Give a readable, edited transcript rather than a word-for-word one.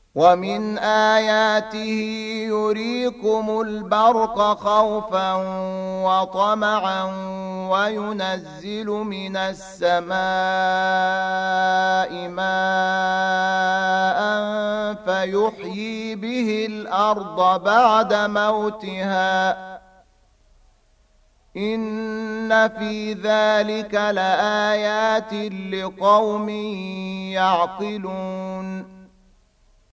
ومن آياته يريكم البرق خوفا وطمعا وينزل من السماء ماء فيحيي به الأرض بعد موتها إن في ذلك لآيات لقوم يعقلون